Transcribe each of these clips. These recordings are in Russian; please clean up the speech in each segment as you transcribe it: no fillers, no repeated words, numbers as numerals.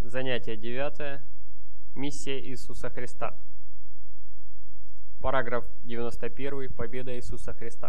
Занятие 9. Миссия Иисуса Христа. Параграф 91. Победа Иисуса Христа.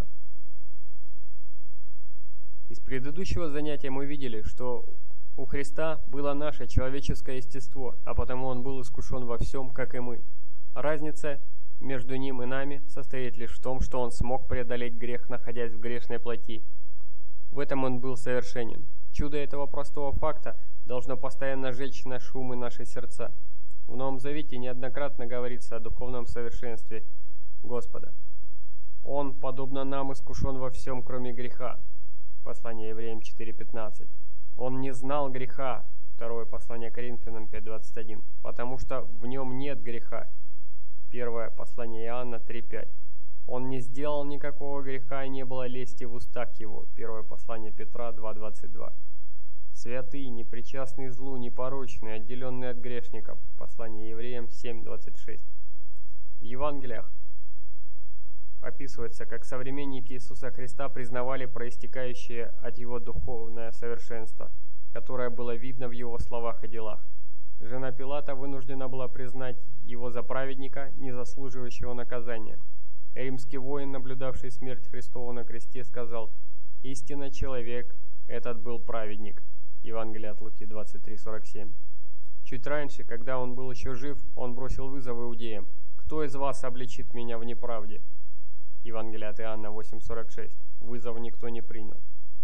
Из предыдущего занятия мы видели, что у Христа было наше человеческое естество, а потому Он был искушен во всем, как и мы. Разница между Ним и нами состоит лишь в том, что Он смог преодолеть грех, находясь в грешной плоти. В этом Он был совершенен. Чудо этого простого факта должно постоянно жечь наши умы, наши сердца. В Новом Завете неоднократно говорится о духовном совершенстве Господа. Он, подобно нам, искушен во всем, кроме греха. Послание Евреям 4:15. Он не знал греха. Второе послание Коринфянам 5:21. Потому что в нем нет греха. Первое послание Иоанна 3:5. Он не сделал никакого греха, и не было лести в устах его. Первое послание Петра 2:22. Святый, непричастный злу, непорочный, отделенный от грешников. Послание Евреям 7:26. В Евангелиях описывается, как современники Иисуса Христа признавали проистекающее от Его духовное совершенство, которое было видно в Его словах и делах. Жена Пилата вынуждена была признать Его за праведника, не заслуживающего наказания. Римский воин, наблюдавший смерть Христову на кресте, сказал: «Истинно человек этот был праведник». Евангелие от Луки 23:47. Чуть раньше, когда он был еще жив, он бросил вызов иудеям: «Кто из вас обличит меня в неправде?» Евангелие от Иоанна 8:46. Вызов никто не принял.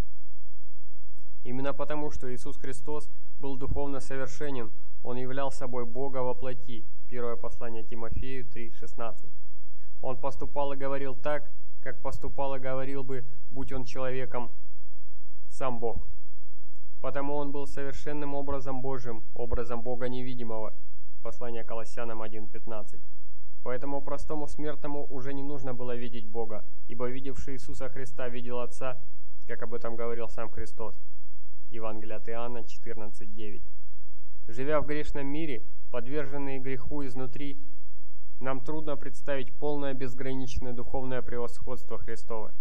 Именно потому, что Иисус Христос был духовно совершенен, Он являл собой Бога во плоти. Первое послание Тимофею 3:16. Он поступал и говорил так, как поступал и говорил бы, будь Он человеком, сам Бог. Потому Он был совершенным образом Божьим, образом Бога невидимого. Послание Колоссянам 1:15. Поэтому простому смертному уже не нужно было видеть Бога, ибо видевший Иисуса Христа видел Отца, как об этом говорил сам Христос. Евангелие от Иоанна 14:9. Живя в грешном мире, подверженные греху изнутри, нам трудно представить полное безграничное духовное превосходство Христова.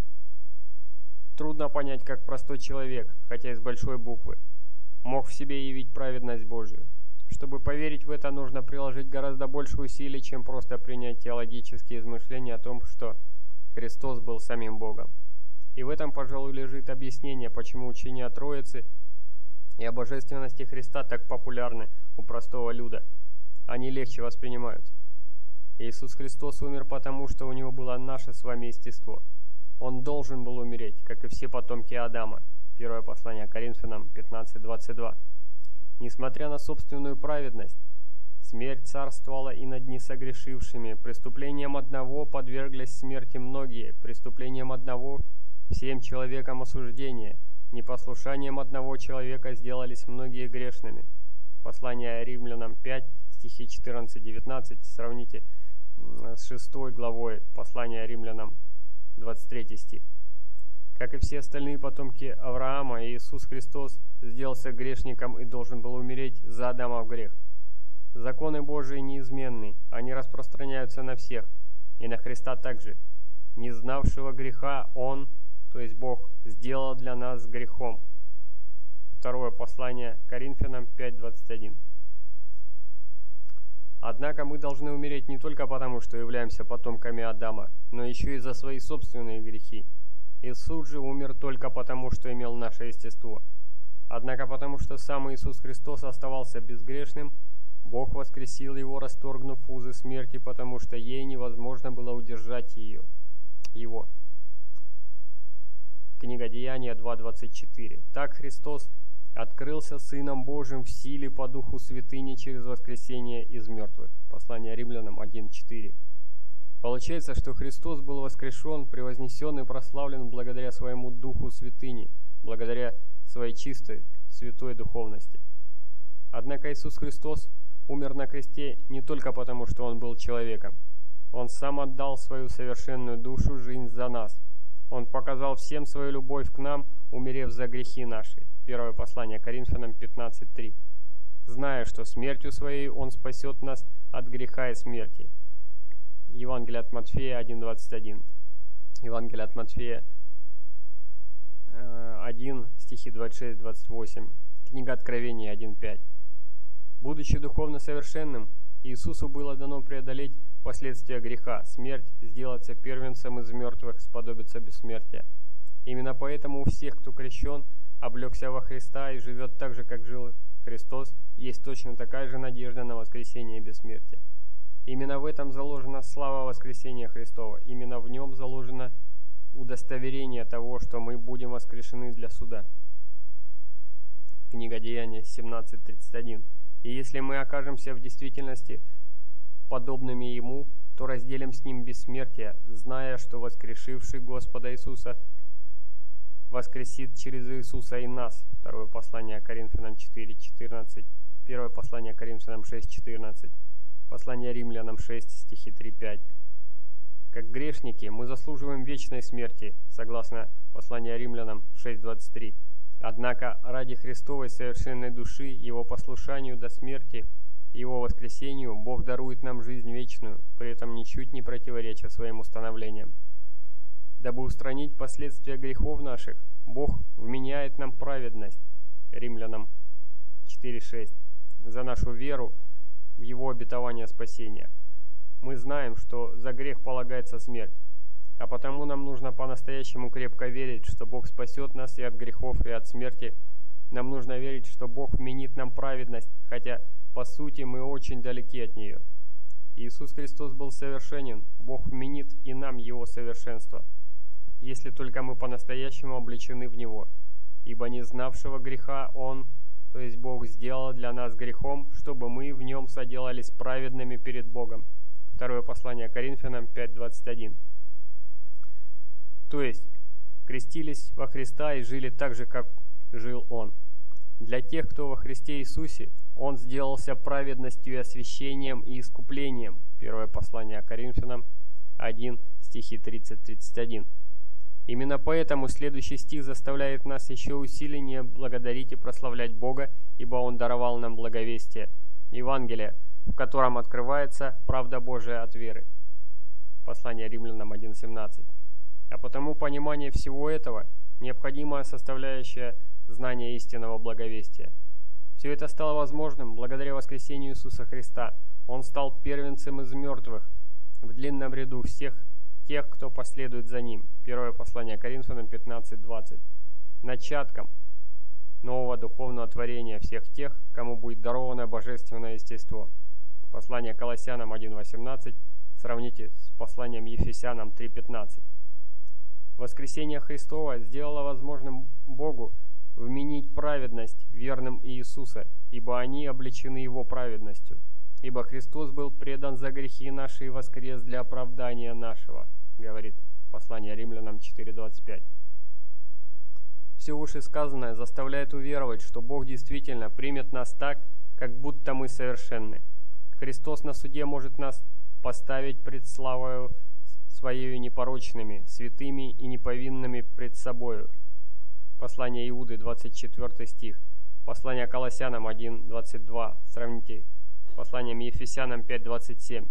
Трудно понять, как простой человек, хотя и с большой буквы, мог в себе явить праведность Божию. Чтобы поверить в это, нужно приложить гораздо больше усилий, чем просто принять теологические измышления о том, что Христос был самим Богом. И в этом, пожалуй, лежит объяснение, почему учение о Троице и о божественности Христа так популярны у простого люда. Они легче воспринимаются. Иисус Христос умер потому, что у Него было наше с вами естество. Он должен был умереть, как и все потомки Адама. Первое послание Коринфянам 15:22. Несмотря на собственную праведность, смерть царствовала и над несогрешившими. Преступлением одного подверглись смерти многие, преступлением одного всем человекам осуждение, непослушанием одного человека сделались многие грешными. Послание Римлянам 5, стихи 14-19, сравните с 6 главой послания Римлянам 23 стих. Как и все остальные потомки Авраама, Иисус Христос сделался грешником и должен был умереть за Адама в грех. Законы Божии неизменны, они распространяются на всех, и на Христа также. Не знавшего греха Он, то есть Бог, сделал для нас грехом. Второе послание Коринфянам 5:21. Однако мы должны умереть не только потому, что являемся потомками Адама, но еще и за свои собственные грехи. Иисус же умер только потому, что имел наше естество. Однако потому, что сам Иисус Христос оставался безгрешным, Бог воскресил Его, расторгнув узы смерти, потому что ей невозможно было удержать Его. Книга Деяния 2:24. Так Христос открылся Сыном Божиим в силе по Духу святыни через воскресение из мертвых. Послание Римлянам 1:4. Получается, что Христос был воскрешен, превознесен и прославлен благодаря своему Духу святыни, благодаря своей чистой, святой духовности. Однако Иисус Христос умер на кресте не только потому, что Он был человеком. Он сам отдал свою совершенную душу, жизнь за нас. Он показал всем свою любовь к нам, умерев за грехи наши. Первое послание Коринфянам 15:3. Зная, что смертью своей Он спасет нас от греха и смерти. Евангелие от Матфея 1:21. Евангелие от Матфея 1, стихи 26-28. Книга Откровения 1:5. Будучи духовно совершенным, Иисусу было дано преодолеть последствия греха, смерть, сделаться первенцем из мертвых, сподобиться бессмертия. Именно поэтому у всех, кто крещен, облегся во Христа и живет так же, как жил Христос, есть точно такая же надежда на воскресение и бессмертие. Именно в этом заложена слава воскресения Христова, именно в нем заложено удостоверение того, что мы будем воскрешены для суда. Книга Деяния 17:31. И если мы окажемся в действительности подобными Ему, то разделим с Ним бессмертие, зная, что воскрешивший Господа Иисуса воскресит через Иисуса и нас. Второе послание Коринфянам 4:14, первое послание Коринфянам 6:14, послание Римлянам 6, стихи 3-5. Как грешники мы заслуживаем вечной смерти, согласно посланию Римлянам 6:23. Однако ради Христовой совершенной души, Его послушанию до смерти, Его воскресению, Бог дарует нам жизнь вечную, при этом ничуть не противореча своим установлениям. Дабы устранить последствия грехов наших, Бог вменяет нам праведность, Римлянам 4:6, за нашу веру в Его обетование спасения. Мы знаем, что за грех полагается смерть, а потому нам нужно по-настоящему крепко верить, что Бог спасет нас и от грехов, и от смерти. Нам нужно верить, что Бог вменит нам праведность, хотя по сути мы очень далеки от нее. Иисус Христос был совершенен, Бог вменит и нам Его совершенство, если только мы по-настоящему облечены в Него. Ибо не знавшего греха Он, то есть Бог, сделал для нас грехом, чтобы мы в Нем соделались праведными перед Богом. Второе послание Коринфянам 5:21. То есть крестились во Христа и жили так же, как жил Он. Для тех, кто во Христе Иисусе, Он сделался праведностью и освящением и искуплением. Первое послание Коринфянам 1, стихи 30-31. Именно поэтому следующий стих заставляет нас еще усиленнее благодарить и прославлять Бога, ибо Он даровал нам благовестие, Евангелие, в котором открывается правда Божия от веры. Послание Римлянам 1:17. А потому понимание всего этого – необходимая составляющая знания истинного благовестия. Все это стало возможным благодаря воскресению Иисуса Христа. Он стал первенцем из мертвых в длинном ряду всех тех, кто последует за Ним. Первое послание Коринфянам 15:20. Начатком нового духовного творения всех тех, кому будет даровано божественное естество. Послание Колоссянам 1:18 сравните с посланием Ефесянам 3:15. Воскресение Христова сделало возможным Богу вменить праведность верным Иисуса, ибо они облечены Его праведностью. Ибо Христос был предан за грехи наши и воскрес для оправдания нашего, говорит послание Римлянам 4:25. Все вышесказанное заставляет уверовать, что Бог действительно примет нас так, как будто мы совершенны. Христос на суде может нас поставить пред славою Своею непорочными, святыми и неповинными пред Собою. Послание Иуды, 24 стих. Послание Колоссянам 1:22. Сравните с посланием Ефесянам 5:27.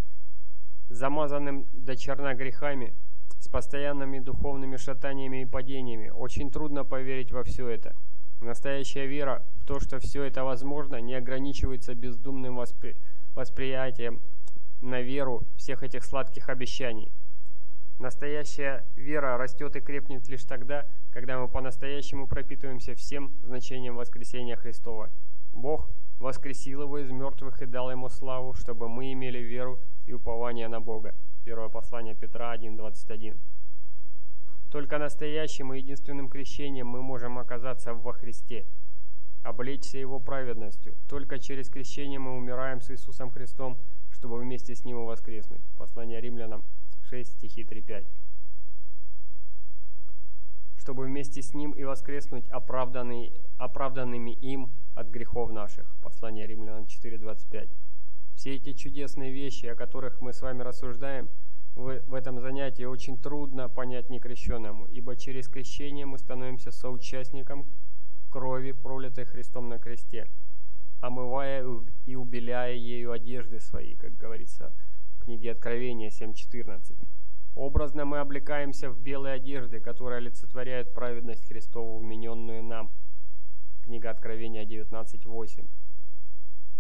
Замазанным до черна грехами, с постоянными духовными шатаниями и падениями, очень трудно поверить во все это. Настоящая вера в то, что все это возможно, не ограничивается бездумным восприятием на веру всех этих сладких обещаний. Настоящая вера растет и крепнет лишь тогда, когда мы по-настоящему пропитываемся всем значением воскресения Христова. Бог воскресил Его из мертвых и дал Ему славу, чтобы мы имели веру и упование на Бога. Первое послание Петра 1:21. Только настоящим и единственным крещением мы можем оказаться во Христе, облечься Его праведностью. Только через крещение мы умираем с Иисусом Христом, чтобы вместе с Ним и воскреснуть. Послание Римлянам 6, стихи 3-5. Чтобы вместе с Ним и воскреснуть оправданными им от грехов наших. Послание Римлянам 4:25. Все эти чудесные вещи, о которых мы с вами рассуждаем, в этом занятии очень трудно понять некрещенному, ибо через крещение мы становимся соучастником крови, пролитой Христом на кресте, омывая и убеляя ею одежды свои, как говорится в книге Откровения 7:14. Образно мы облекаемся в белые одежды, которые олицетворяют праведность Христову, вмененную нам. Книга Откровения 19:8.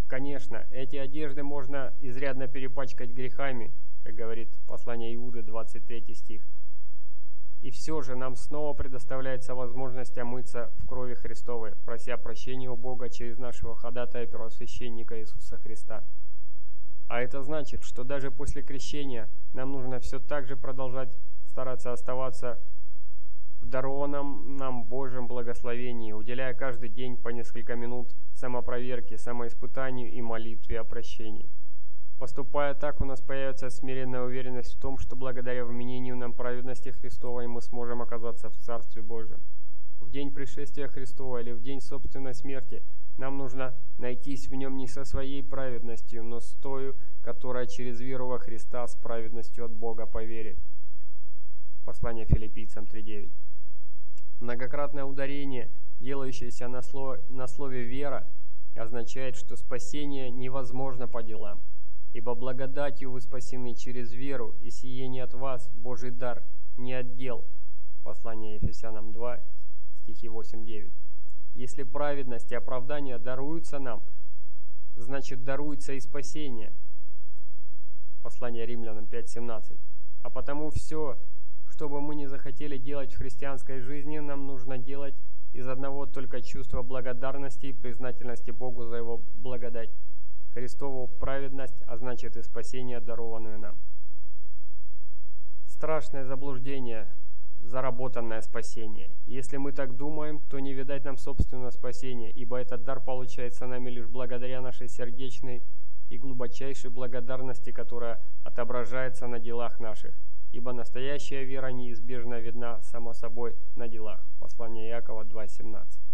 Конечно, эти одежды можно изрядно перепачкать грехами, как говорит послание Иуды, 23 стих. И все же нам снова предоставляется возможность омыться в крови Христовой, прося прощения у Бога через нашего ходатая первосвященника Иисуса Христа. А это значит, что даже после крещения нам нужно все так же продолжать стараться оставаться в дарованном нам Божьем благословении, уделяя каждый день по несколько минут самопроверке, самоиспытанию и молитве о прощении. Поступая так, у нас появится смиренная уверенность в том, что благодаря вменению нам праведности Христовой мы сможем оказаться в Царстве Божьем. В день пришествия Христова или в день собственной смерти нам нужно найтись в нем не со своей праведностью, но с той, которая через веру во Христа с праведностью от Бога по вере. Послание Филиппийцам 3:9. Многократное ударение, делающееся на слове «вера», означает, что спасение невозможно по делам. Ибо благодатью вы спасены через веру, и сие не от вас, Божий дар, не от дел. Послание Ефесянам 2, стихи 8-9. Если праведность и оправдание даруются нам, значит даруется и спасение. Послание Римлянам 5:17. А потому все, что бы мы ни захотели делать в христианской жизни, нам нужно делать из одного только чувства благодарности и признательности Богу за Его благодать. Христову праведность, а значит и спасение, дарованное нам. Страшное заблуждение, заработанное спасение. Если мы так думаем, то не видать нам собственного спасения, ибо этот дар получается нами лишь благодаря нашей сердечной и глубочайшей благодарности, которая отображается на делах наших. Ибо настоящая вера неизбежно видна само собой на делах. Послание Иакова 2:17.